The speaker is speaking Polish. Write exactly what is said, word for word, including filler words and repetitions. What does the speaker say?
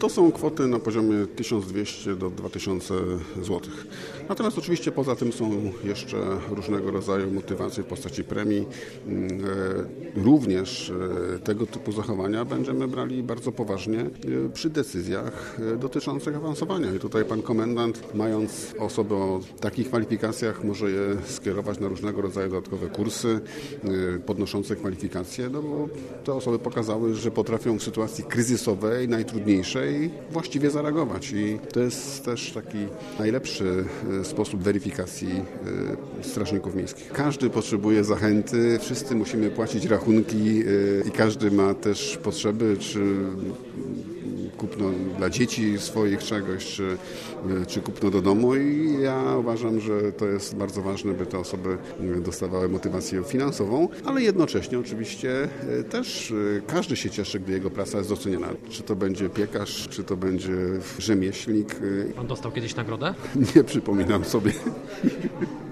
To są kwoty na poziomie tysiąc dwieście do dwa tysiące złotych. Natomiast oczywiście poza tym są jeszcze różnego rodzaju motywacje w postaci premii. Również tego typu zachowania będziemy brali bardzo poważnie przy decyzjach dotyczących awansowania. I tutaj pan komendant, mając osobę o takich kwalifikacjach, może je skierować na różnego rodzaju dodatkowe kursy podnoszące kwalifikacje, no bo te osoby pokazały, że potrafią w sytuacji kryzysowej, najtrudniejszej, właściwie zareagować. I to jest też taki najlepszy sposób weryfikacji strażników miejskich. Każdy potrzebuje zachęty, wszyscy musimy płacić rachunki i każdy ma też potrzeby, czy kupno dla dzieci swoich czegoś, czy, czy kupno do domu i ja uważam, że to jest bardzo ważne, by te osoby dostawały motywację finansową, ale jednocześnie oczywiście też każdy się cieszy, gdy jego praca jest doceniana. Czy to będzie piekarz, czy to będzie rzemieślnik. Pan dostał kiedyś nagrodę? Nie przypominam sobie.